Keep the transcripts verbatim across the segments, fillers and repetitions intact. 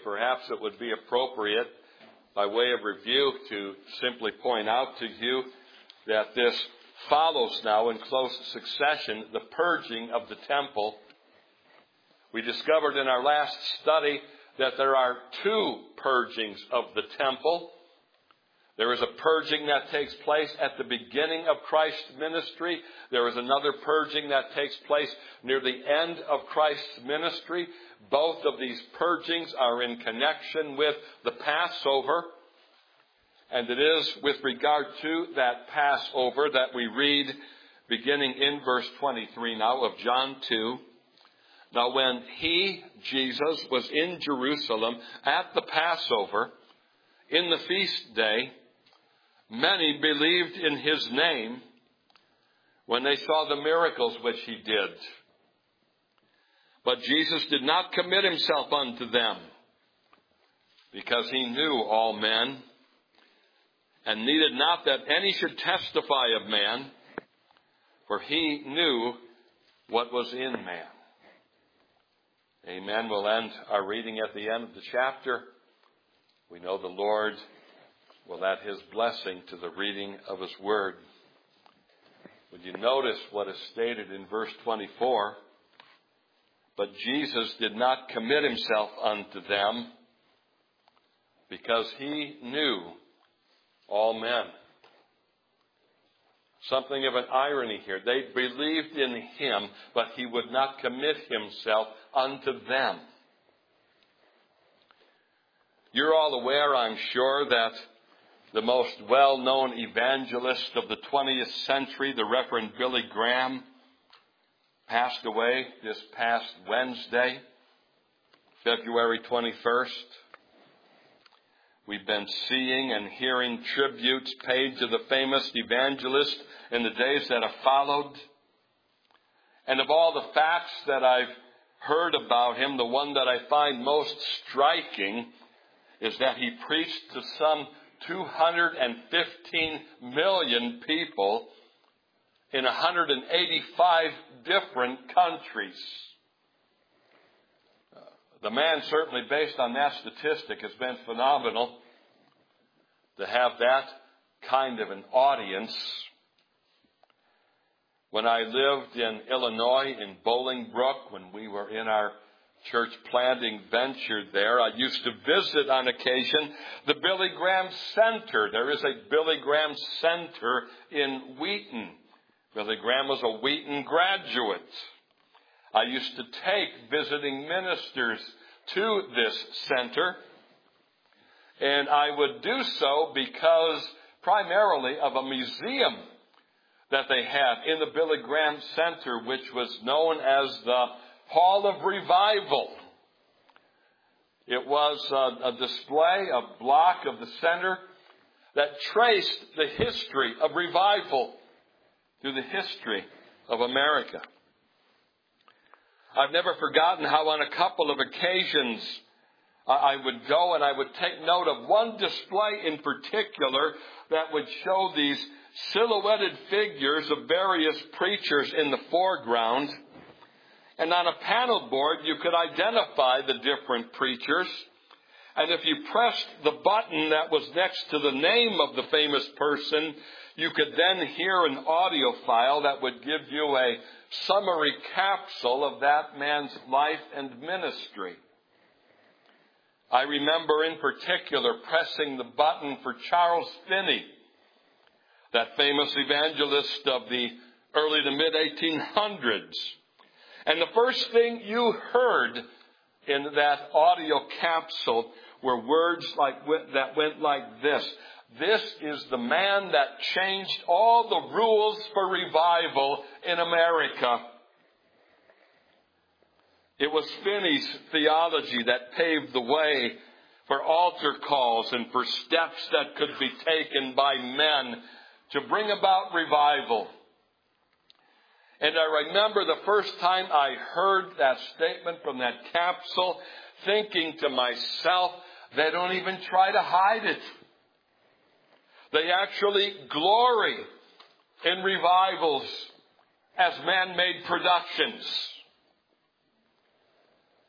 perhaps it would be appropriate, by way of review, to simply point out to you that this follows now in close succession the purging of the temple. We discovered in our last study that there are two purgings of the temple. There is a purging that takes place at the beginning of Christ's ministry. There is another purging that takes place near the end of Christ's ministry. Both of these purgings are in connection with the Passover. And it is with regard to that Passover that we read, beginning in verse twenty-three now of John two. Now when he, Jesus, was in Jerusalem at the Passover, in the feast day, many believed in his name when they saw the miracles which he did. But Jesus did not commit himself unto them, because he knew all men, and needed not that any should testify of man, for he knew what was in man. Amen. We'll end our reading at the end of the chapter. We know the Lord will add his blessing to the reading of his word. Would you notice what is stated in verse twenty-four? But Jesus did not commit himself unto them, because he knew all men. Something of an irony here. They believed in him, but he would not commit himself unto them. You're all aware, I'm sure, that the most well-known evangelist of the twentieth century, the Reverend Billy Graham, passed away this past Wednesday, February twenty-first. We've been seeing and hearing tributes paid to the famous evangelist in the days that have followed. And of all the facts that I've heard about him, the one that I find most striking is that he preached to some two hundred fifteen million people in one hundred eighty-five different countries. The man, certainly based on that statistic, has been phenomenal to have that kind of an audience. When I lived in Illinois, in Bolingbrook, when we were in our church planting venture there, I used to visit on occasion the Billy Graham Center. There is a Billy Graham Center in Wheaton. Billy Graham was a Wheaton graduate. I used to take visiting ministers to this center, and I would do so because primarily of a museum that they had in the Billy Graham Center, which was known as the Hall of Revival. It was a, a display, a block of the center that traced the history of revival through the history of America. I've never forgotten how on a couple of occasions I would go and I would take note of one display in particular that would show these silhouetted figures of various preachers in the foreground. And on a panel board, you could identify the different preachers. And if you pressed the button that was next to the name of the famous person, you could then hear an audio file that would give you a summary capsule of that man's life and ministry. I remember in particular pressing the button for Charles Finney, that famous evangelist of the early to mid eighteen hundreds. And the first thing you heard in that audio capsule were words like that went like this: "This is the man that changed all the rules for revival in America." It was Finney's theology that paved the way for altar calls and for steps that could be taken by men to bring about revival. And I remember the first time I heard that statement from that capsule, thinking to myself, they don't even try to hide it. They actually glory in revivals as man-made productions.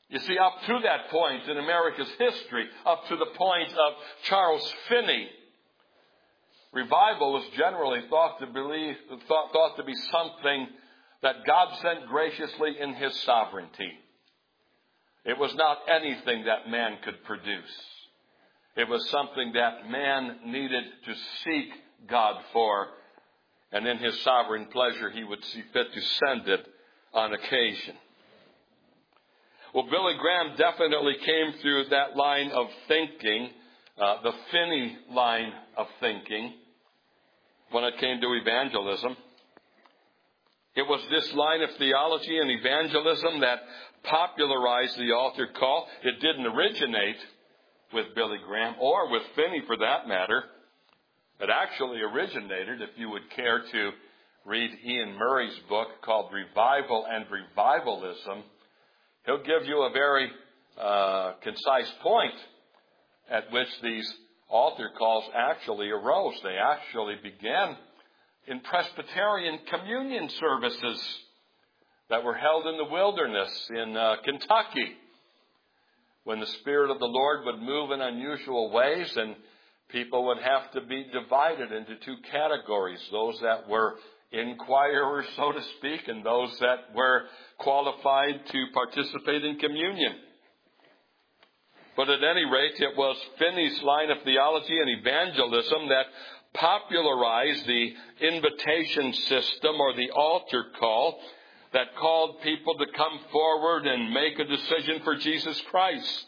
You see, up to that point in America's history, up to the point of Charles Finney, revival was generally thought to believe, thought, thought to be something that God sent graciously in His sovereignty. It was not anything that man could produce. It was something that man needed to seek God for, and in His sovereign pleasure He would see fit to send it on occasion. Well, Billy Graham definitely came through that line of thinking, uh, the Finney line of thinking, when it came to evangelism. It was this line of theology and evangelism that popularized the altar call. It didn't originate with Billy Graham or with Finney for that matter. It actually originated, if you would care to read Ian Murray's book called Revival and Revivalism, he'll give you a very uh, concise point at which these altar calls actually arose. They actually began in Presbyterian communion services that were held in the wilderness in uh, Kentucky, when the Spirit of the Lord would move in unusual ways and people would have to be divided into two categories, those that were inquirers, so to speak, and those that were qualified to participate in communion. But at any rate, it was Finney's line of theology and evangelism that popularized the invitation system or the altar call that called people to come forward and make a decision for Jesus Christ.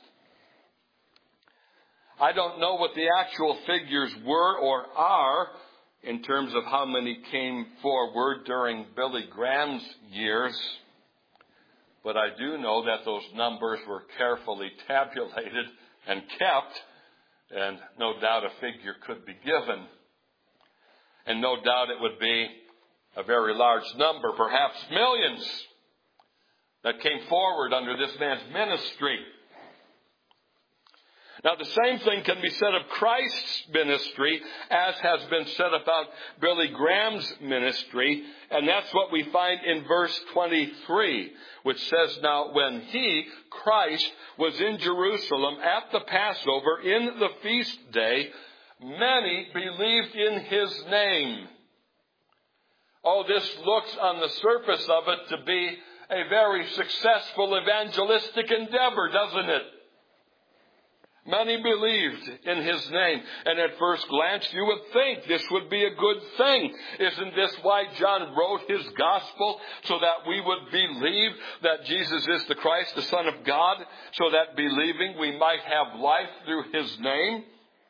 I don't know what the actual figures were or are in terms of how many came forward during Billy Graham's years, but I do know that those numbers were carefully tabulated and kept, and no doubt a figure could be given. And no doubt it would be a very large number, perhaps millions, that came forward under this man's ministry. Now, the same thing can be said of Christ's ministry as has been said about Billy Graham's ministry, and that's what we find in verse twenty-three, which says, "Now when he, Christ, was in Jerusalem at the Passover in the feast day, many believed in his name." Oh, this looks on the surface of it to be a very successful evangelistic endeavor, doesn't it? Many believed in his name. And at first glance, you would think this would be a good thing. Isn't this why John wrote his gospel? So that we would believe that Jesus is the Christ, the Son of God, so that believing we might have life through his name?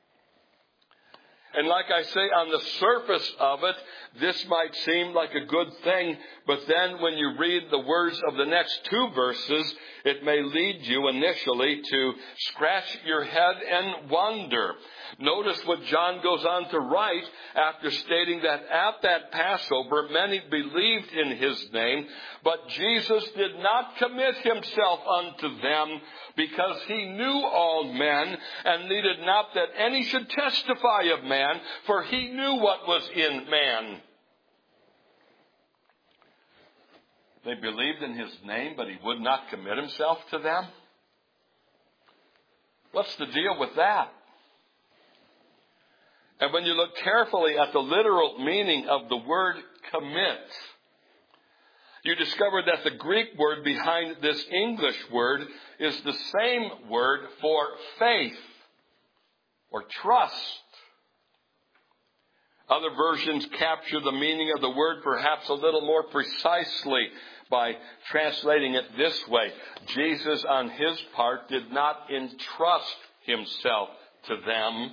And like I say, on the surface of it, this might seem like a good thing, but then when you read the words of the next two verses, it may lead you initially to scratch your head and wonder. Notice what John goes on to write after stating that at that Passover many believed in his name, but Jesus did not commit himself unto them, because he knew all men and needed not that any should testify of man, for he knew what was in man. They believed in his name, but he would not commit himself to them? What's the deal with that? And when you look carefully at the literal meaning of the word commit, you discover that the Greek word behind this English word is the same word for faith or trust. Other versions capture the meaning of the word perhaps a little more precisely by translating it this way. Jesus, on his part, did not entrust himself to them.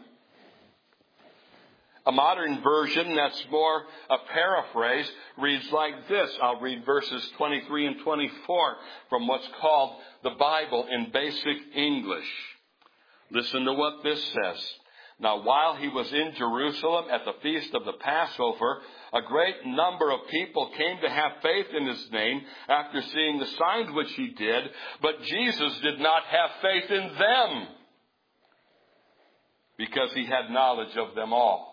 A modern version that's more a paraphrase reads like this. I'll read verses twenty-three and twenty-four from what's called the Bible in basic English. Listen to what this says. "Now while he was in Jerusalem at the feast of the Passover, a great number of people came to have faith in his name after seeing the signs which he did, but Jesus did not have faith in them, because he had knowledge of them all."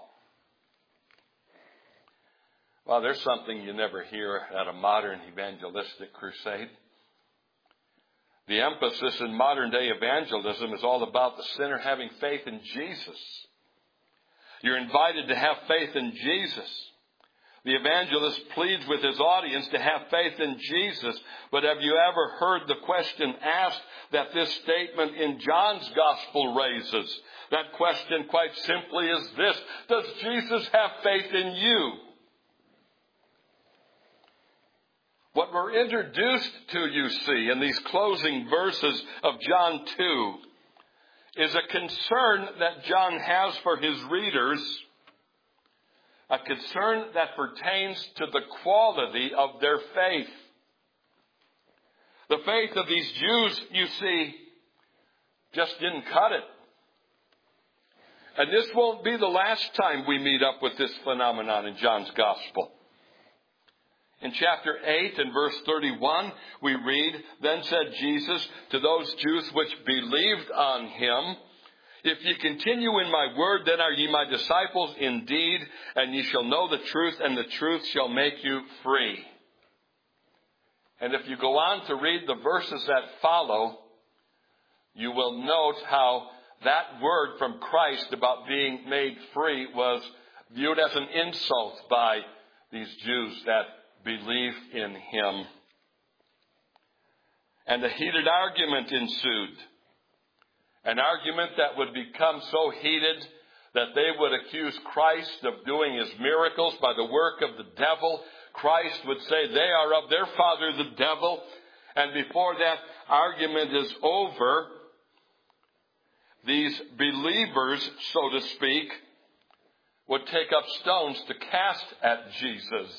Well, there's something you never hear at a modern evangelistic crusade. The emphasis in modern-day evangelism is all about the sinner having faith in Jesus. You're invited to have faith in Jesus. The evangelist pleads with his audience to have faith in Jesus. But have you ever heard the question asked that this statement in John's Gospel raises? That question quite simply is this: does Jesus have faith in you? What we're introduced to, you see, in these closing verses of John two is a concern that John has for his readers, a concern that pertains to the quality of their faith. The faith of these Jews, you see, just didn't cut it. And this won't be the last time we meet up with this phenomenon in John's Gospel. In chapter eight and verse thirty-one, we read, "Then said Jesus to those Jews which believed on him, If ye continue in my word, then are ye my disciples indeed, and ye shall know the truth, and the truth shall make you free." And if you go on to read the verses that follow, you will note how that word from Christ about being made free was viewed as an insult by these Jews that believed in him. And a heated argument ensued. An argument that would become so heated that they would accuse Christ of doing his miracles by the work of the devil. Christ would say they are of their father, the devil. And before that argument is over, these believers, so to speak, would take up stones to cast at Jesus.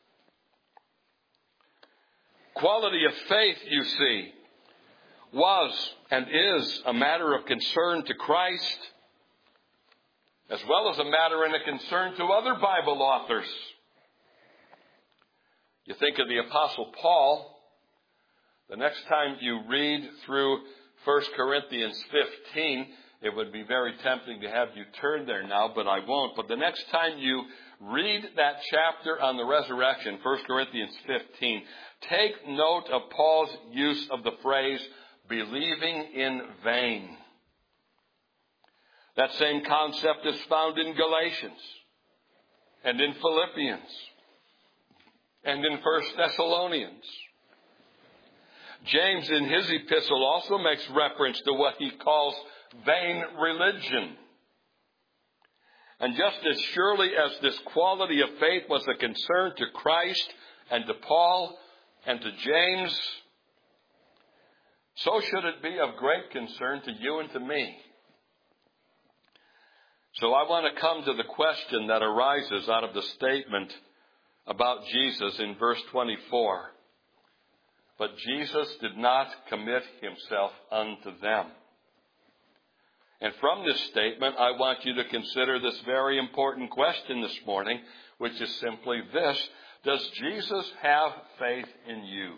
Quality of faith, you see, was and is a matter of concern to Christ, as well as a matter and a concern to other Bible authors. You think of the Apostle Paul. The next time you read through First Corinthians fifteen, it would be very tempting to have you turn there now, but I won't. But the next time you read that chapter on the resurrection, First Corinthians fifteen, take note of Paul's use of the phrase, believing in vain. That same concept is found in Galatians and in Philippians and in First Thessalonians. James in his epistle also makes reference to what he calls vain religion. And just as surely as this quality of faith was a concern to Christ and to Paul and to James, so should it be of great concern to you and to me. So I want to come to the question that arises out of the statement about Jesus in verse twenty-four. But Jesus did not commit himself unto them. And from this statement, I want you to consider this very important question this morning, which is simply this: does Jesus have faith in you?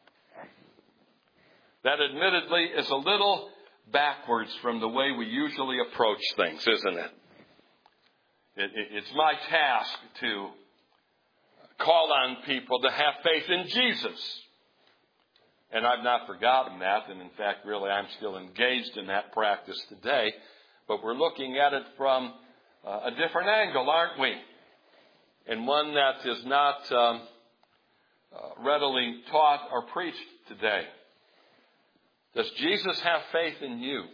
That admittedly is a little backwards from the way we usually approach things, isn't it? it, it it's my task to call on people to have faith in Jesus. And I've not forgotten that, and in fact, really, I'm still engaged in that practice today. But we're looking at it from uh, a different angle, aren't we? And one that is not um, uh, readily taught or preached today. Does Jesus have faith in you?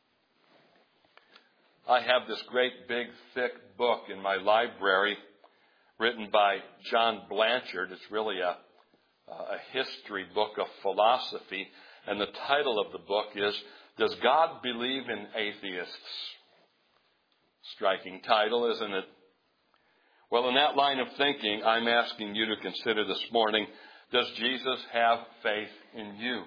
I have this great, big, thick book in my library written by John Blanchard. It's really a, a history book of philosophy. And the title of the book is, Does God Believe in Atheists? Striking title, isn't it? Well, in that line of thinking, I'm asking you to consider this morning, does Jesus have faith in you?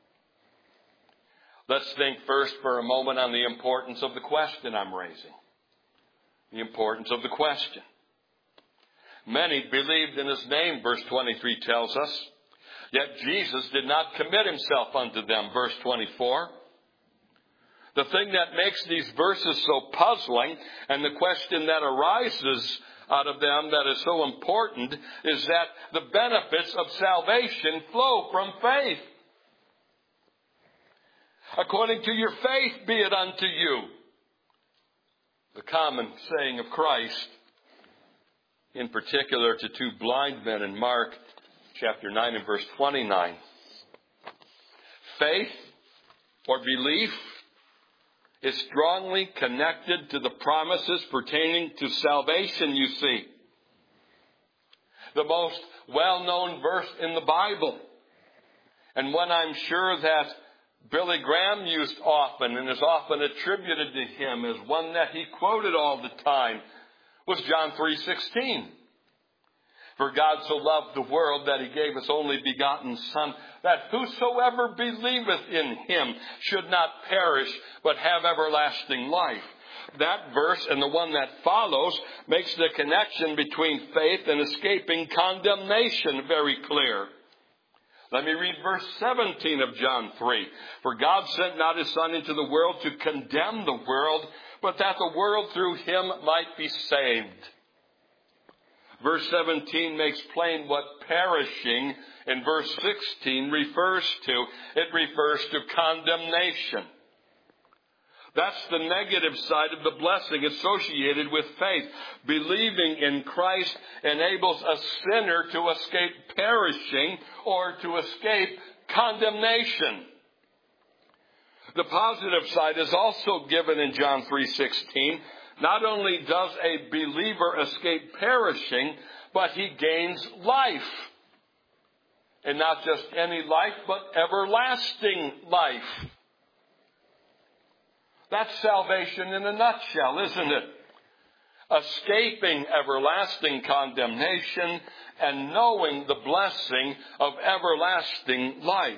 Let's think first for a moment on the importance of the question I'm raising. The importance of the question. Many believed in his name, verse twenty-three tells us. Yet Jesus did not commit himself unto them, verse twenty-four. The thing that makes these verses so puzzling, and the question that arises out of them that is so important, is that the benefits of salvation flow from faith. According to your faith be it unto you. The common saying of Christ, in particular to two blind men in Mark chapter nine and verse twenty-nine. Faith or belief is strongly connected to the promises pertaining to salvation, you see. The most well-known verse in the Bible, and one I'm sure that Billy Graham used often and is often attributed to him as one that he quoted all the time, was John three sixteen. For God so loved the world that he gave his only begotten Son, that whosoever believeth in him should not perish, but have everlasting life. That verse and the one that follows makes the connection between faith and escaping condemnation very clear. Let me read verse seventeen of John three. For God sent not his Son into the world to condemn the world, but that the world through him might be saved. Verse seventeen makes plain what perishing in verse sixteen refers to. It refers to condemnation. That's the negative side of the blessing associated with faith. Believing in Christ enables a sinner to escape perishing or to escape condemnation. The positive side is also given in John three sixteen. Not only does a believer escape perishing, but he gains life. And not just any life, but everlasting life. That's salvation in a nutshell, isn't it? Escaping everlasting condemnation and knowing the blessing of everlasting life.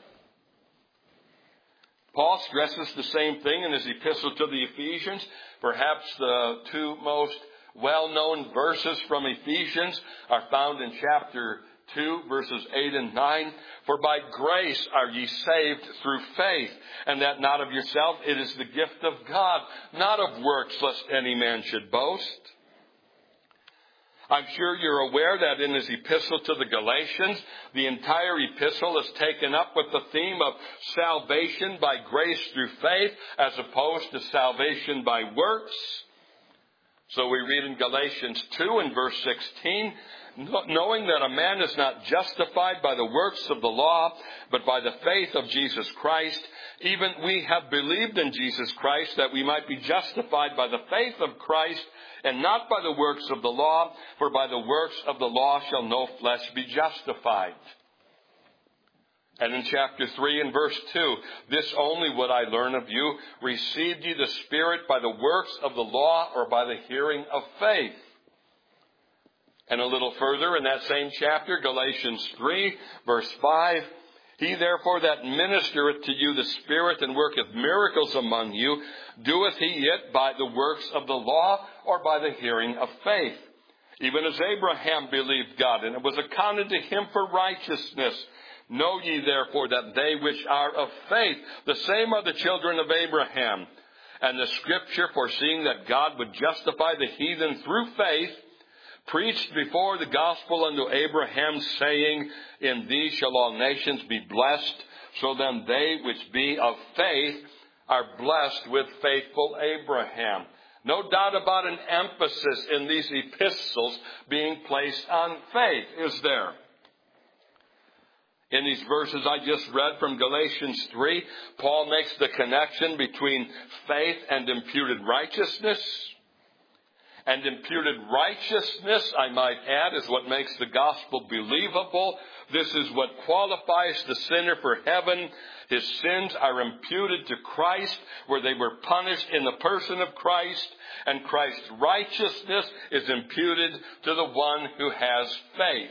Paul stresses the same thing in his epistle to the Ephesians. Perhaps the two most well-known verses from Ephesians are found in chapter two, verses eight and nine. For by grace are ye saved through faith, and that not of yourself, it is the gift of God, not of works, lest any man should boast. I'm sure you're aware that in his epistle to the Galatians, the entire epistle is taken up with the theme of salvation by grace through faith, as opposed to salvation by works. So we read in Galatians two and verse sixteen, knowing that a man is not justified by the works of the law, but by the faith of Jesus Christ, even we have believed in Jesus Christ, that we might be justified by the faith of Christ, and not by the works of the law, for by the works of the law shall no flesh be justified. And in chapter three and verse two, this only would I learn of you, received ye the Spirit by the works of the law, or by the hearing of faith? And a little further in that same chapter, Galatians three, verse five, he therefore that ministereth to you the Spirit and worketh miracles among you, doeth he it by the works of the law, or by the hearing of faith? Even as Abraham believed God, and it was accounted to him for righteousness. Know ye therefore that they which are of faith, the same are the children of Abraham. And the Scripture, foreseeing that God would justify the heathen through faith, preached before the gospel unto Abraham, saying, in thee shall all nations be blessed. So then they which be of faith are blessed with faithful Abraham. No doubt about an emphasis in these epistles being placed on faith, is there? In these verses I just read from Galatians three, Paul makes the connection between faith and imputed righteousness. And imputed righteousness, I might add, is what makes the gospel believable. This is what qualifies the sinner for heaven. His sins are imputed to Christ, where they were punished in the person of Christ. And Christ's righteousness is imputed to the one who has faith.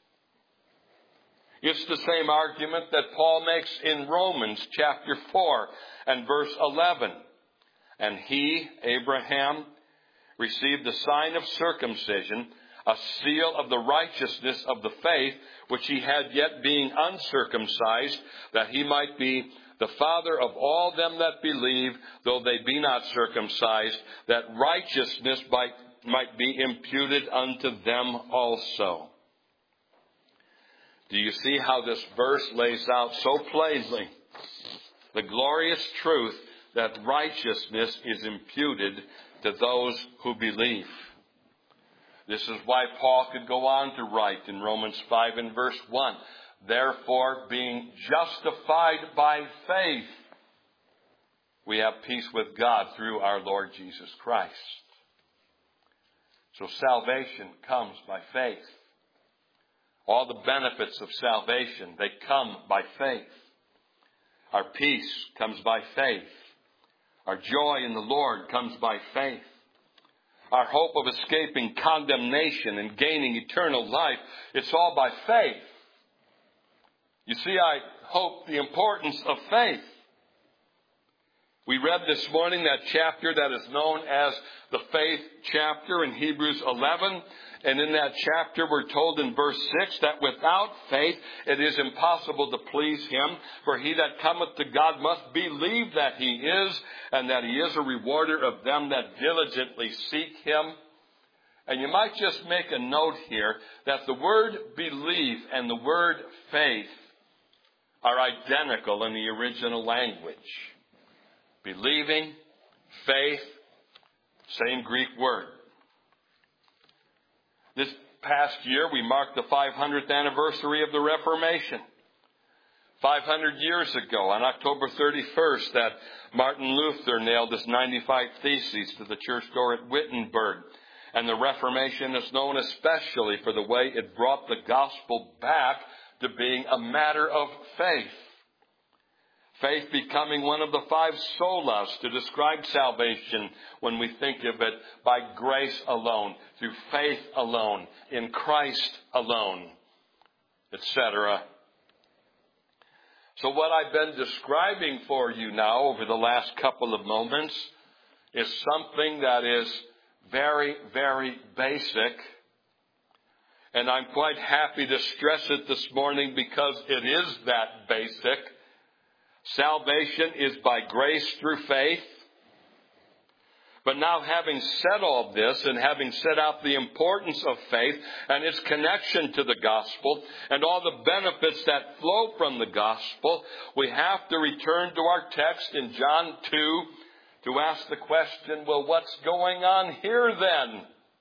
It's the same argument that Paul makes in Romans chapter four and verse eleven. And he, Abraham, received the sign of circumcision, a seal of the righteousness of the faith, which he had yet being uncircumcised, that he might be the father of all them that believe, though they be not circumcised, that righteousness might, might be imputed unto them also. Do you see how this verse lays out so plainly the glorious truth that righteousness is imputed to those who believe. This is why Paul could go on to write in Romans five and verse one, therefore, being justified by faith, we have peace with God through our Lord Jesus Christ. So salvation comes by faith. All the benefits of salvation, they come by faith. Our peace comes by faith. Our joy in the Lord comes by faith. Our hope of escaping condemnation and gaining eternal life, it's all by faith. You see, I hope the importance of faith. We read this morning that chapter that is known as the faith chapter in Hebrews eleven. And in that chapter we're told in verse six that without faith it is impossible to please Him. For he that cometh to God must believe that He is, and that He is a rewarder of them that diligently seek Him. And you might just make a note here that the word believe and the word faith are identical in the original language. Believing, faith, same Greek word. This past year, we marked the five hundredth anniversary of the Reformation. five hundred years ago, on October thirty-first, that Martin Luther nailed his ninety-five Theses to the church door at Wittenberg. And the Reformation is known especially for the way it brought the gospel back to being a matter of faith. Faith becoming one of the five solas to describe salvation when we think of it by grace alone, through faith alone, in Christ alone, et cetera. So what I've been describing for you now over the last couple of moments is something that is very, very basic. And I'm quite happy to stress it this morning because it is that basic. Salvation is by grace through faith. But now, having said all this and having set out the importance of faith and its connection to the gospel and all the benefits that flow from the gospel, we have to return to our text in John two to ask the question, well, what's going on here then?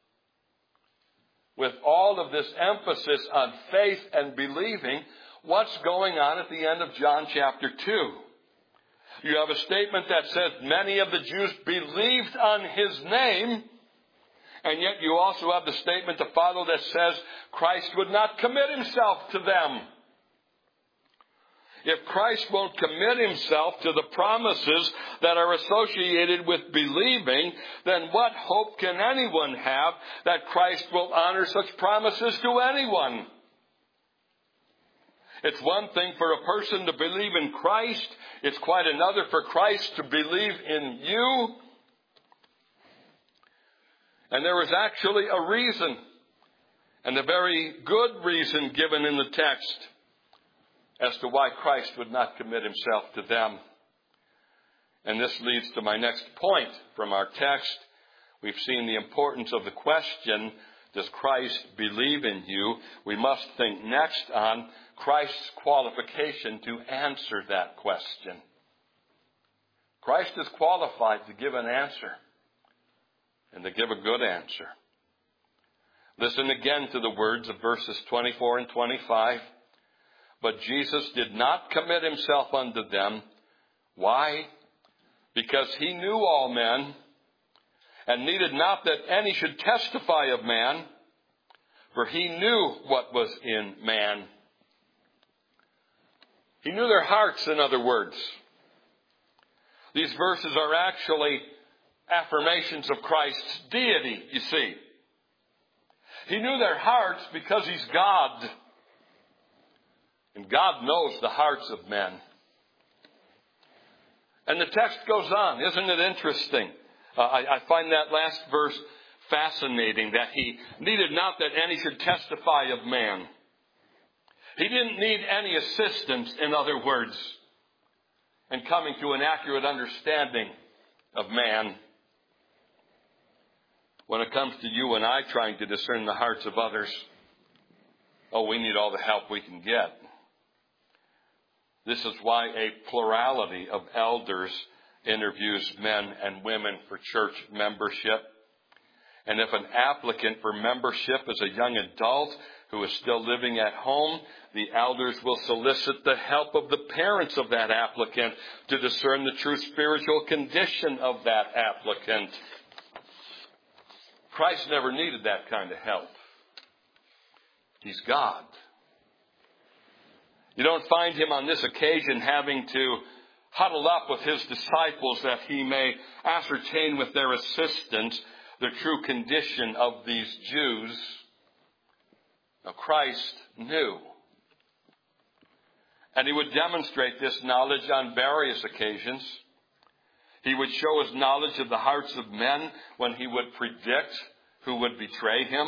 With all of this emphasis on faith and believing, what's going on at the end of John chapter two? You have a statement that says many of the Jews believed on His name, and yet you also have the statement to follow that says Christ would not commit Himself to them. If Christ won't commit Himself to the promises that are associated with believing, then what hope can anyone have that Christ will honor such promises to anyone? It's one thing for a person to believe in Christ. It's quite another for Christ to believe in you. And there is actually a reason, and a very good reason given in the text as to why Christ would not commit Himself to them. And this leads to my next point from our text. We've seen the importance of the question, does Christ believe in you? We must think next on Christ's qualification to answer that question. Christ is qualified to give an answer, and to give a good answer. Listen again to the words of verses twenty-four and twenty-five. But Jesus did not commit Himself unto them. Why? Because He knew all men, and needed not that any should testify of man, for He knew what was in man. He knew their hearts, in other words. These verses are actually affirmations of Christ's deity, you see. He knew their hearts because He's God. And God knows the hearts of men. And the text goes on. Isn't it interesting? Uh, I, I find that last verse fascinating, that He needed not that any should testify of man. He didn't need any assistance, in other words, in coming to an accurate understanding of man. When it comes to you and I trying to discern the hearts of others, oh, we need all the help we can get. This is why a plurality of elders interviews men and women for church membership. And if an applicant for membership is a young adult who is still living at home, the elders will solicit the help of the parents of that applicant to discern the true spiritual condition of that applicant. Christ never needed that kind of help. He's God. You don't find him on this occasion having to huddle up with his disciples that he may ascertain with their assistance the true condition of these Jews. Now, Christ knew. And he would demonstrate this knowledge on various occasions. He would show his knowledge of the hearts of men when he would predict who would betray him.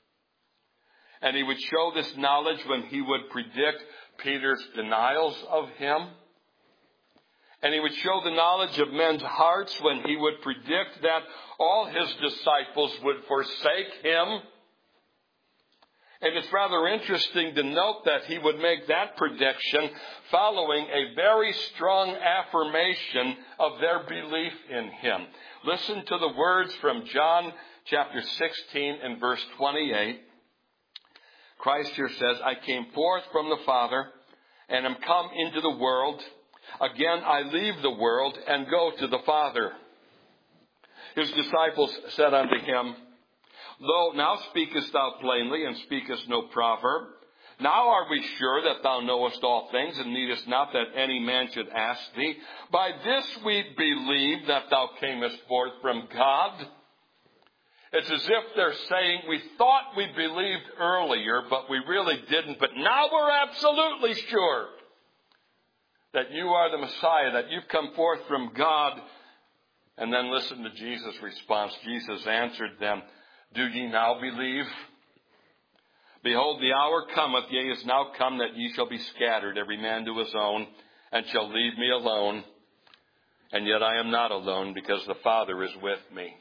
And he would show this knowledge when he would predict Peter's denials of him. And he would show the knowledge of men's hearts when he would predict that all his disciples would forsake him. And it's rather interesting to note that he would make that prediction following a very strong affirmation of their belief in him. Listen to the words from John chapter sixteen and verse twenty-eight. Christ here says, I came forth from the Father and am come into the world. Again, I leave the world and go to the Father. His disciples said unto him, Lo, now speakest thou plainly, and speakest no proverb. Now are we sure that thou knowest all things, and needest not that any man should ask thee. By this we believe that thou camest forth from God. It's as if they're saying, we thought we believed earlier, but we really didn't. But now we're absolutely sure that you are the Messiah, that you've come forth from God. And then listen to Jesus' response. Jesus answered them, Do ye now believe? Behold, the hour cometh, yea, is now come, that ye shall be scattered, every man to his own, and shall leave me alone. And yet I am not alone, because the Father is with me.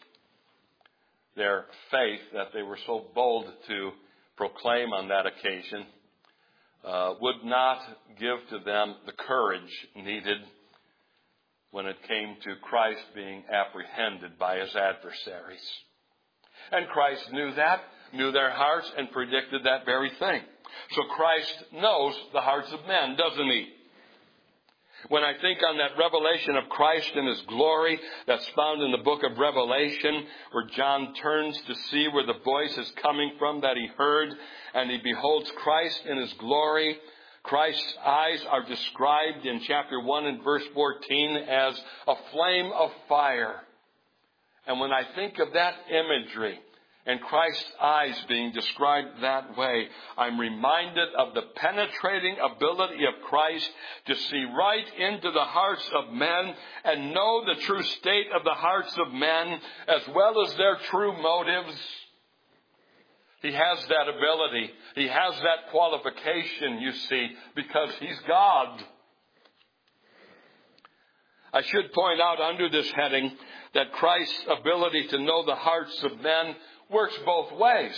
Their faith that they were so bold to proclaim on that occasion uh, would not give to them the courage needed when it came to Christ being apprehended by his adversaries. And Christ knew that, knew their hearts, and predicted that very thing. So Christ knows the hearts of men, doesn't he? When I think on that revelation of Christ in his glory that's found in the book of Revelation, where John turns to see where the voice is coming from that he heard, and he beholds Christ in his glory, Christ's eyes are described in chapter one and verse fourteen as a flame of fire. And when I think of that imagery and Christ's eyes being described that way, I'm reminded of the penetrating ability of Christ to see right into the hearts of men and know the true state of the hearts of men as well as their true motives. He has that ability. He has that qualification, you see, because he's God. I should point out under this heading that Christ's ability to know the hearts of men works both ways.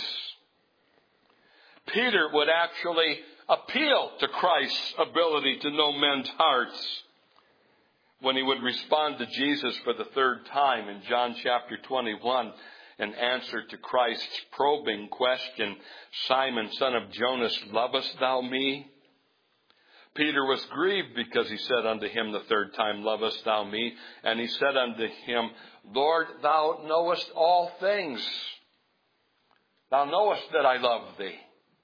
Peter would actually appeal to Christ's ability to know men's hearts when he would respond to Jesus for the third time in John chapter twenty-one in answer to Christ's probing question, Simon, son of Jonas, lovest thou me? Peter was grieved because he said unto him the third time, lovest thou me? And he said unto him, Lord, thou knowest all things. Thou knowest that I love thee.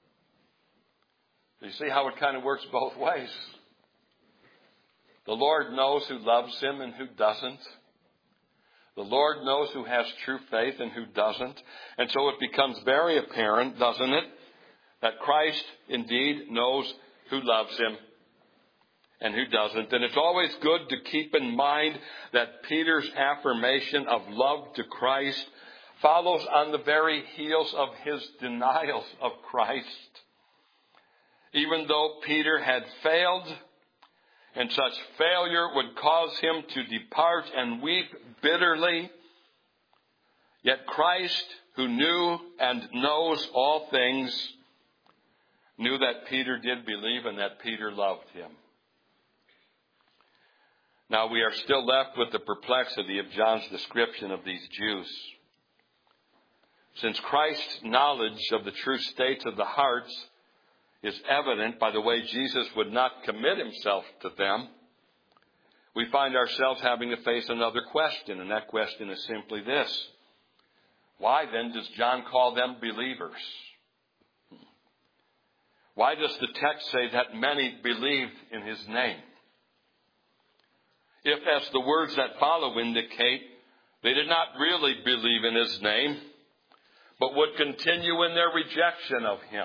You see how it kind of works both ways. The Lord knows who loves him and who doesn't. The Lord knows who has true faith and who doesn't. And so it becomes very apparent, doesn't it, that Christ indeed knows who loves him and who doesn't. And it's always good to keep in mind that Peter's affirmation of love to Christ follows on the very heels of his denials of Christ. Even though Peter had failed, and such failure would cause him to depart and weep bitterly, yet Christ, who knew and knows all things, knew that Peter did believe and that Peter loved him. Now we are still left with the perplexity of John's description of these Jews. Since Christ's knowledge of the true states of the hearts is evident by the way Jesus would not commit himself to them, we find ourselves having to face another question, and that question is simply this. Why then does John call them believers? Why does the text say that many believed in his name? If, as the words that follow indicate, they did not really believe in his name, but would continue in their rejection of him.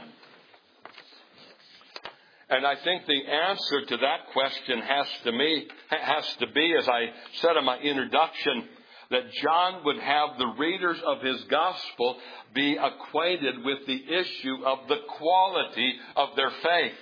And I think the answer to that question has to me has to be, as I said in my introduction, that John would have the readers of his gospel be acquainted with the issue of the quality of their faith.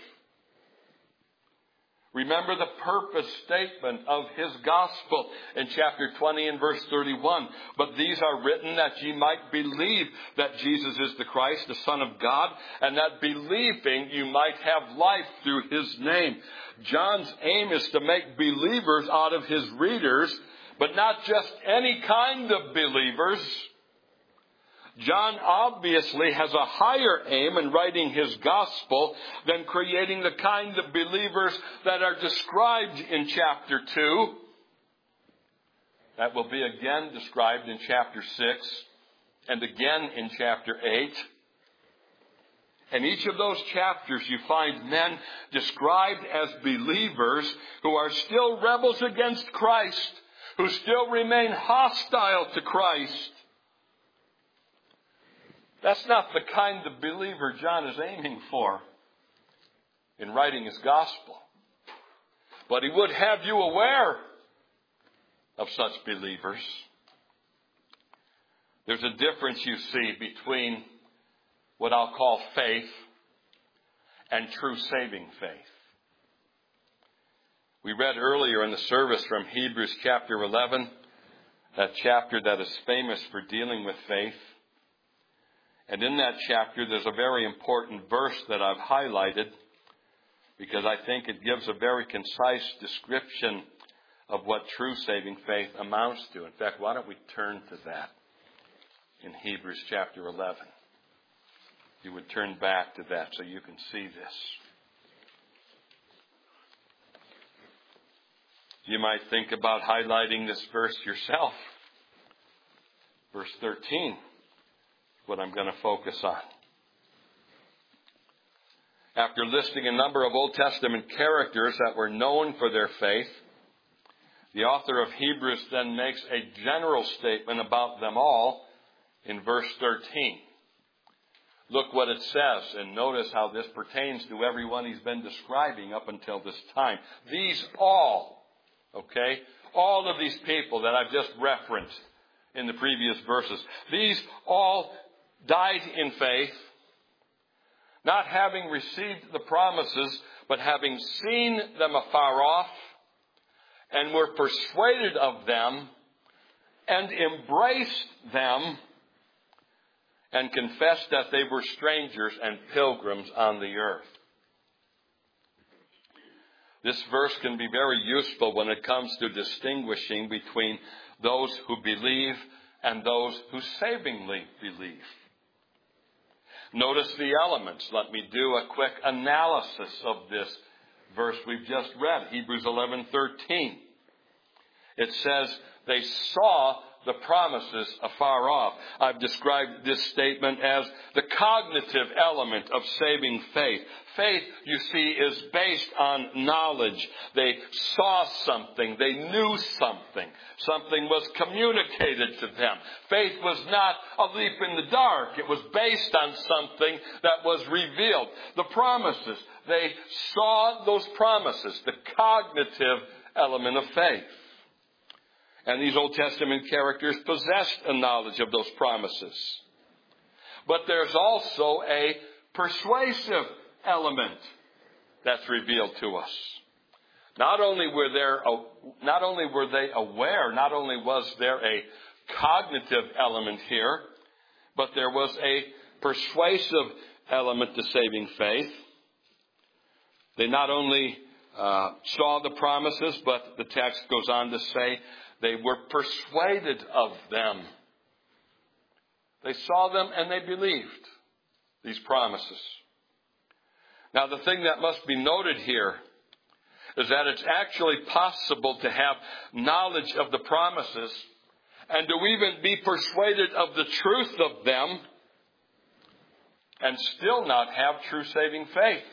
Remember the purpose statement of his gospel in chapter twenty and verse thirty-one. But these are written that ye might believe that Jesus is the Christ, the Son of God, and that believing you might have life through his name. John's aim is to make believers out of his readers, but not just any kind of believers. John obviously has a higher aim in writing his gospel than creating the kind of believers that are described in chapter two. That will be again described in chapter six and again in chapter eight. In each of those chapters you find men described as believers who are still rebels against Christ, who still remain hostile to Christ. That's not the kind of believer John is aiming for in writing his gospel. But he would have you aware of such believers. There's a difference, you see, between what I'll call faith and true saving faith. We read earlier in the service from Hebrews chapter eleven, that chapter that is famous for dealing with faith. And in that chapter, there's a very important verse that I've highlighted because I think it gives a very concise description of what true saving faith amounts to. In fact, why don't we turn to that in Hebrews chapter eleven? You would turn back to that so you can see this. You might think about highlighting this verse yourself. Verse thirteen. What I'm going to focus on. After listing a number of Old Testament characters that were known for their faith, the author of Hebrews then makes a general statement about them all in verse thirteen. Look what it says, and notice how this pertains to everyone he's been describing up until this time. These all, okay, all of these people that I've just referenced in the previous verses, these all died in faith, not having received the promises, but having seen them afar off, and were persuaded of them, and embraced them, and confessed that they were strangers and pilgrims on the earth. This verse can be very useful when it comes to distinguishing between those who believe and those who savingly believe. Notice the elements. Let me do a quick analysis of this verse we've just read, Hebrews eleven thirteen. It says, they saw the promises afar off. I've described this statement as the cognitive element of saving faith. Faith, you see, is based on knowledge. They saw something. They knew something. Something was communicated to them. Faith was not a leap in the dark. It was based on something that was revealed. The promises, they saw those promises, the cognitive element of faith. And these Old Testament characters possessed a knowledge of those promises. But there's also a persuasive element that's revealed to us. Not only were there, not only were they aware, not only was there a cognitive element here, but there was a persuasive element to saving faith. They not only uh, saw the promises, but the text goes on to say they were persuaded of them. They saw them and they believed these promises. Now, the thing that must be noted here is that it's actually possible to have knowledge of the promises and to even be persuaded of the truth of them and still not have true saving faith.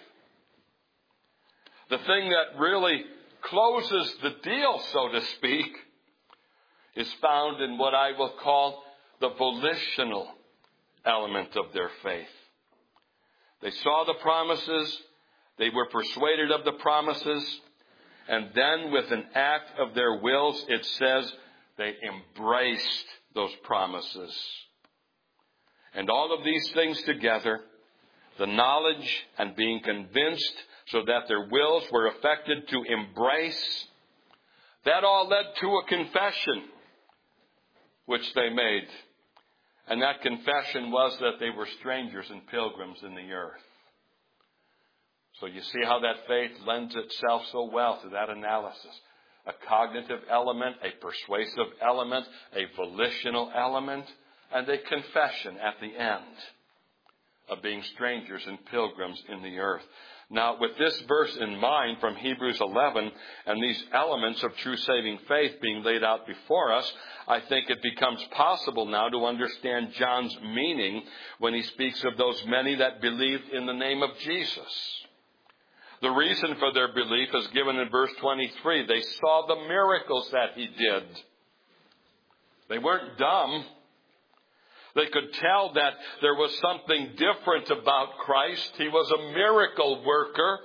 The thing that really closes the deal, so to speak, is found in what I will call the volitional element of their faith. They saw the promises, they were persuaded of the promises, and then with an act of their wills, it says they embraced those promises. And all of these things together, the knowledge and being convinced so that their wills were affected to embrace, that all led to a confession which they made. And that confession was that they were strangers and pilgrims in the earth. So you see how that faith lends itself so well to that analysis. A cognitive element, a persuasive element, a volitional element, and a confession at the end of being strangers and pilgrims in the earth. Now, with this verse in mind from Hebrews eleven and these elements of true saving faith being laid out before us, I think it becomes possible now to understand John's meaning when he speaks of those many that believed in the name of Jesus. The reason for their belief is given in verse twenty-three. They saw the miracles that he did. They weren't dumb. They could tell that there was something different about Christ. He was a miracle worker.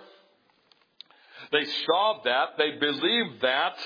They saw that. They believed that.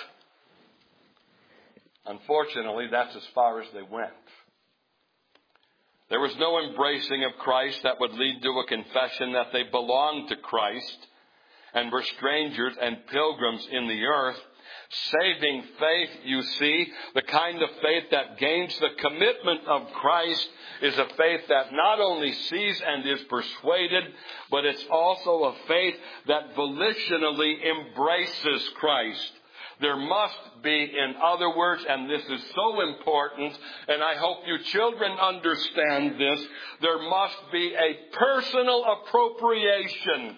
Unfortunately, that's as far as they went. There was no embracing of Christ that would lead to a confession that they belonged to Christ and were strangers and pilgrims in the earth. Saving faith, you see, the kind of faith that gains the commitment of Christ is a faith that not only sees and is persuaded, but it's also a faith that volitionally embraces Christ. There must be, in other words, and this is so important, and I hope you children understand this, there must be a personal appropriation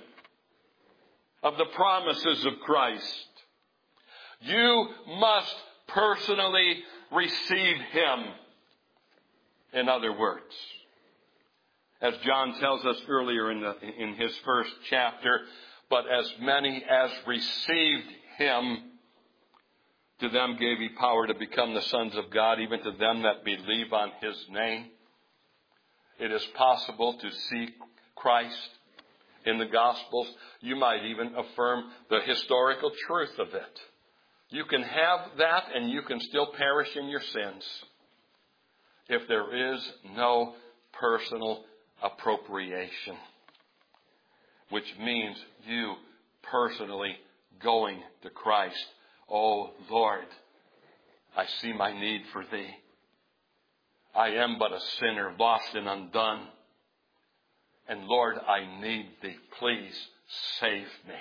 of the promises of Christ. You must personally receive Him, in other words. As John tells us earlier in, the, in his first chapter, but as many as received Him, to them gave He power to become the sons of God, even to them that believe on His name. It is possible to see Christ in the Gospels. You might even affirm the historical truth of it. You can have that and you can still perish in your sins if there is no personal appropriation, which means you personally going to Christ. Oh, Lord, I see my need for Thee. I am but a sinner, lost and undone. And Lord, I need Thee. Please save me.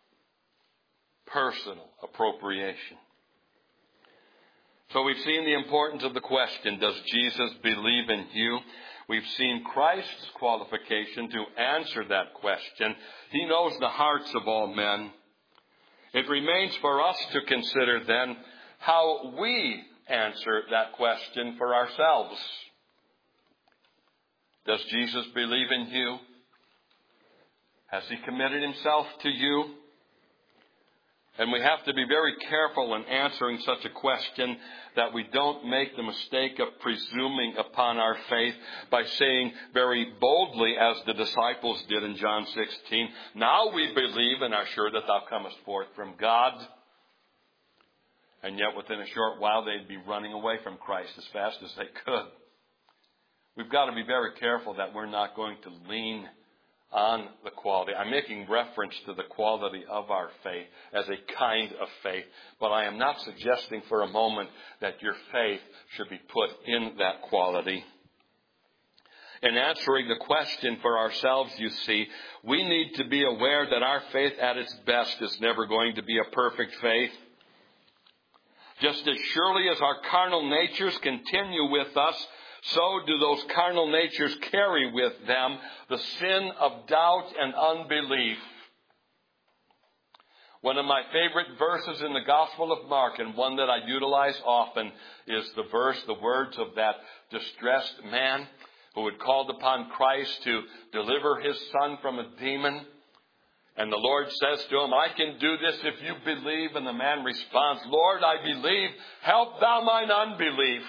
Personal appropriation. So we've seen the importance of the question, does Jesus believe in you? We've seen Christ's qualification to answer that question. He knows the hearts of all men. It remains for us to consider then how we answer that question for ourselves. Does Jesus believe in you? Has He committed Himself to you? And we have to be very careful in answering such a question that we don't make the mistake of presuming upon our faith by saying very boldly, as the disciples did in John sixteen, now we believe and are sure that Thou comest forth from God. And yet within a short while they'd be running away from Christ as fast as they could. We've got to be very careful that we're not going to lean on the quality. I'm making reference to the quality of our faith as a kind of faith, but I am not suggesting for a moment that your faith should be put in that quality. In answering the question for ourselves, you see, we need to be aware that our faith at its best is never going to be a perfect faith. Just as surely as our carnal natures continue with us, so do those carnal natures carry with them the sin of doubt and unbelief. One of my favorite verses in the Gospel of Mark, and one that I utilize often, is the verse, the words of that distressed man who had called upon Christ to deliver his son from a demon. And the Lord says to him, I can do this if you believe. And the man responds, Lord, I believe. Help thou mine unbelief.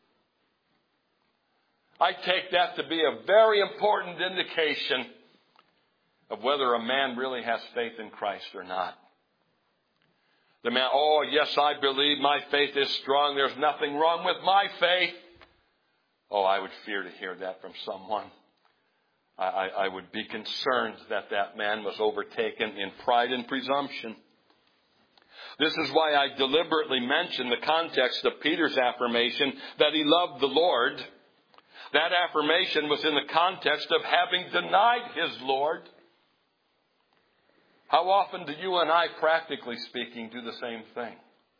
I take that to be a very important indication of whether a man really has faith in Christ or not. The man, oh, yes, I believe my faith is strong. There's nothing wrong with my faith. Oh, I would fear to hear that from someone. I, I, I would be concerned that that man was overtaken in pride and presumption. This is why I deliberately mention the context of Peter's affirmation that he loved the Lord. That affirmation was in the context of having denied his Lord. How often do you and I, practically speaking, do the same thing?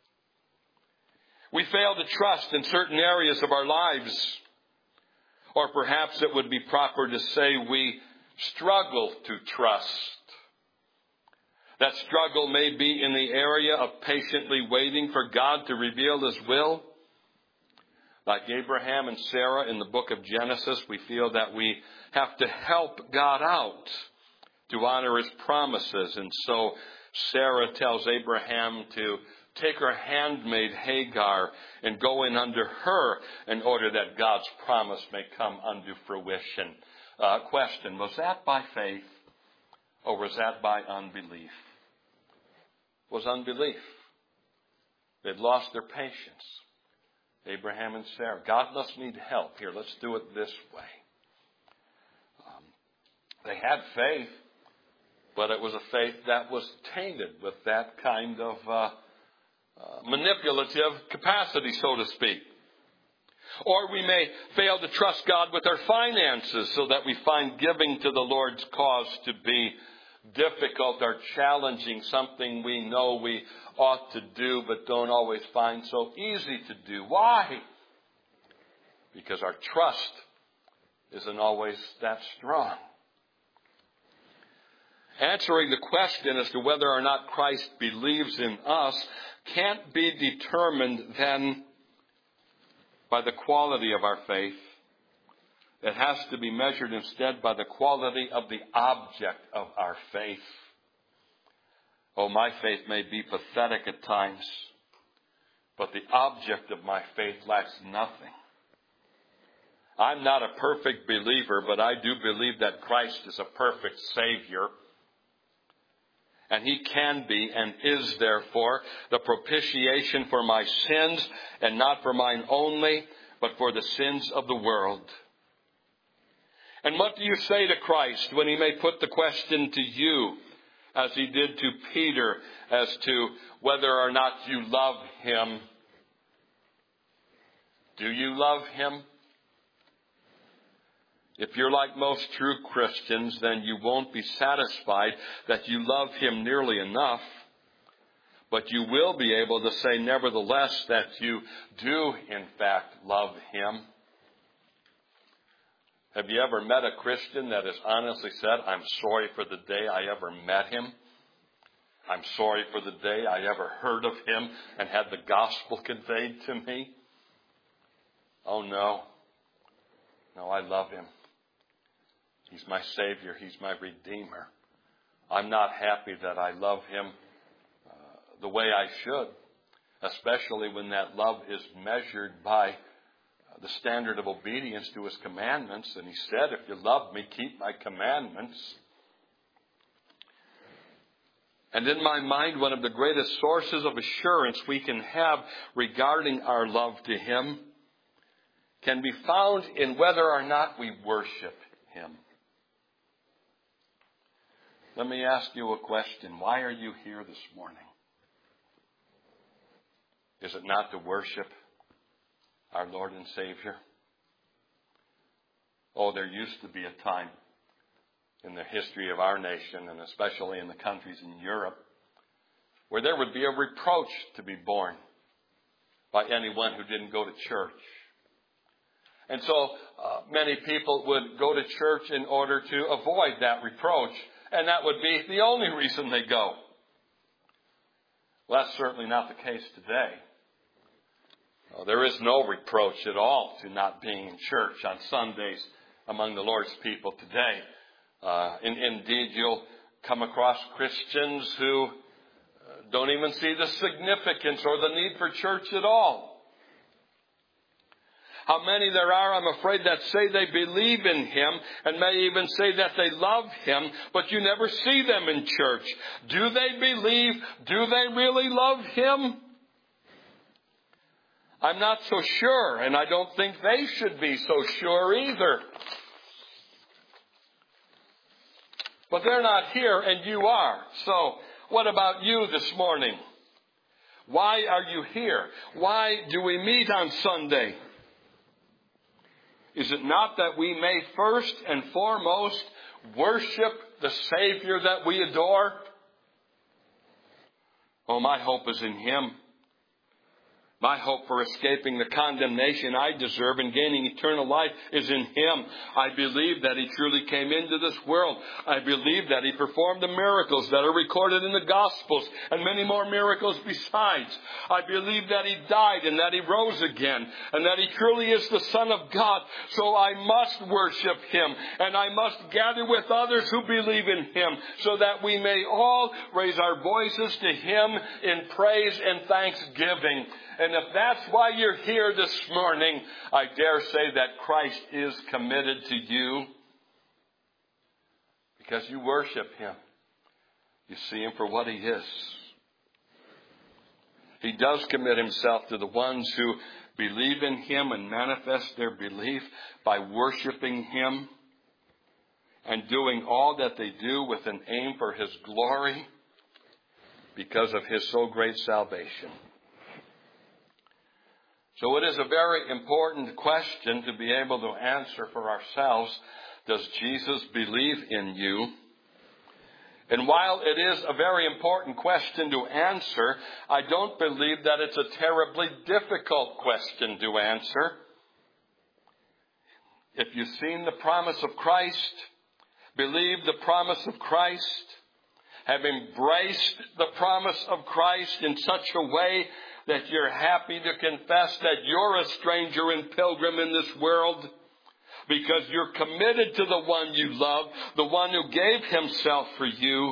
We fail to trust in certain areas of our lives. Or perhaps it would be proper to say we struggle to trust. That struggle may be in the area of patiently waiting for God to reveal His will. Like Abraham and Sarah in the book of Genesis, we feel that we have to help God out to honor His promises. And so Sarah tells Abraham to take her handmaid Hagar and go in under her in order that God's promise may come unto fruition. Uh, question, was that by faith or was that by unbelief? It was unbelief. They'd lost their patience. Abraham and Sarah. God must need help. Here, let's do it this way. Um, they had faith, but it was a faith that was tainted with that kind of uh, uh, manipulative capacity, so to speak. Or we may fail to trust God with our finances so that we find giving to the Lord's cause to be difficult or challenging, something we know we ought to do but don't always find so easy to do. Why? Because our trust isn't always that strong. Answering the question as to whether or not Christ believes in us can't be determined then by the quality of our faith. It has to be measured instead by the quality of the object of our faith. Oh, my faith may be pathetic at times, but the object of my faith lacks nothing. I'm not a perfect believer, but I do believe that Christ is a perfect Savior. And He can be and is therefore the propitiation for my sins, and not for mine only, but for the sins of the world. And what do you say to Christ when He may put the question to you, as He did to Peter, as to whether or not you love Him? Do you love Him? If you're like most true Christians, then you won't be satisfied that you love Him nearly enough. But you will be able to say, nevertheless, that you do, in fact, love Him. Have you ever met a Christian that has honestly said, I'm sorry for the day I ever met him? I'm sorry for the day I ever heard of Him and had the gospel conveyed to me? Oh, no. No, I love Him. He's my Savior. He's my Redeemer. I'm not happy that I love Him uh, the way I should, especially when that love is measured by the standard of obedience to His commandments. And He said, if you love me, keep my commandments. And in my mind, one of the greatest sources of assurance we can have regarding our love to Him can be found in whether or not we worship Him. Let me ask you a question. Why are you here this morning? Is it not to worship our Lord and Savior? Oh, there used to be a time in the history of our nation, and especially in the countries in Europe, where there would be a reproach to be borne by anyone who didn't go to church. And so uh, many people would go to church in order to avoid that reproach, and that would be the only reason they go. Well, that's certainly not the case today. Uh, there is no reproach at all to not being in church on Sundays among the Lord's people today. Uh, in, indeed, you'll come across Christians who don't even see the significance or the need for church at all. How many there are, I'm afraid, that say they believe in Him and may even say that they love Him, but you never see them in church. Do they believe? Do they really love Him? I'm not so sure, and I don't think they should be so sure either. But they're not here, and you are. So, what about you this morning? Why are you here? Why do we meet on Sunday? Is it not that we may first and foremost worship the Savior that we adore? Oh, my hope is in Him. My hope for escaping the condemnation I deserve and gaining eternal life is in Him. I believe that He truly came into this world. I believe that He performed the miracles that are recorded in the Gospels and many more miracles besides. I believe that He died and that He rose again and that He truly is the Son of God. So I must worship Him, and I must gather with others who believe in Him so that we may all raise our voices to Him in praise and thanksgiving. And if that's why you're here this morning, I dare say that Christ is committed to you because you worship Him. You see Him for what He is. He does commit Himself to the ones who believe in Him and manifest their belief by worshiping Him and doing all that they do with an aim for His glory because of His so great salvation. So it is a very important question to be able to answer for ourselves. Does Jesus believe in you? And while it is a very important question to answer, I don't believe that it's a terribly difficult question to answer. If you've seen the promise of Christ, believe the promise of Christ, have embraced the promise of Christ in such a way that you're happy to confess that you're a stranger and pilgrim in this world because you're committed to the one you love, the one who gave Himself for you,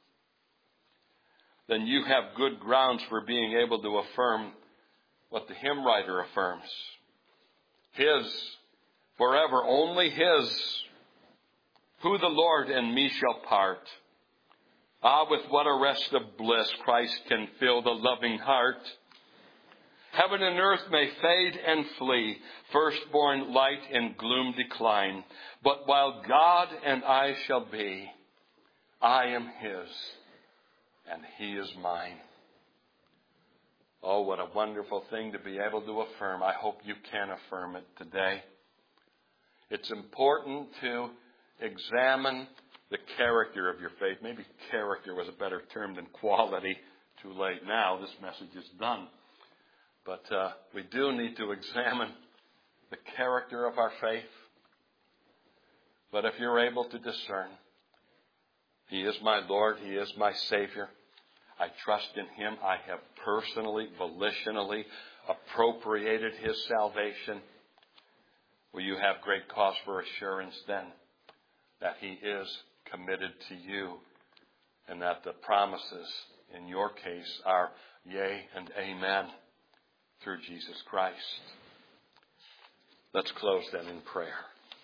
then you have good grounds for being able to affirm what the hymn writer affirms. His, forever only His, who the Lord and me shall part. Ah, with what a rest of bliss Christ can fill the loving heart. Heaven and earth may fade and flee, firstborn light in gloom decline. But while God and I shall be, I am His, and He is mine. Oh, what a wonderful thing to be able to affirm. I hope you can affirm it today. It's important to examine the character of your faith. Maybe character was a better term than quality. Too late now. This message is done. But uh, we do need to examine the character of our faith. But if you're able to discern, He is my Lord, He is my Savior, I trust in Him, I have personally, volitionally appropriated His salvation, will you have great cause for assurance then that He is committed to you and that the promises in your case are yea and amen. Through Jesus Christ. Let's close then in prayer.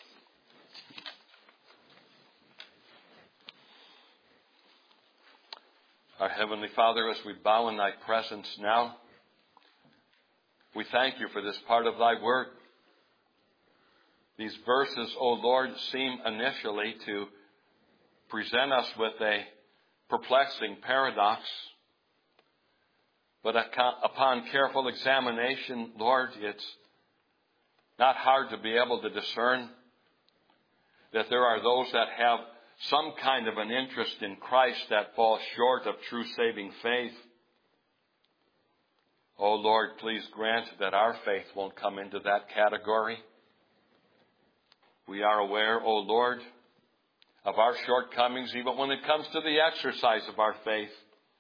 Our Heavenly Father, as we bow in Thy presence now, we thank You for this part of Thy Word. These verses, O Lord, seem initially to present us with a perplexing paradox. But upon careful examination, Lord, it's not hard to be able to discern that there are those that have some kind of an interest in Christ that fall short of true saving faith. Oh Lord, please grant that our faith won't come into that category. We are aware, oh Lord, of our shortcomings even when it comes to the exercise of our faith.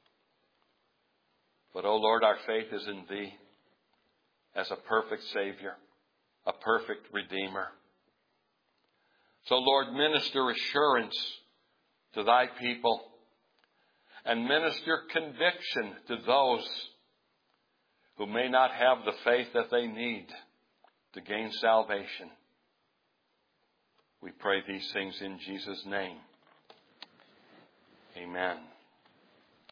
But oh Lord, our faith is in Thee as a perfect Savior, a perfect Redeemer. So Lord, minister assurance to Thy people and minister conviction to those who may not have the faith that they need to gain salvation. We pray these things in Jesus' name. Amen.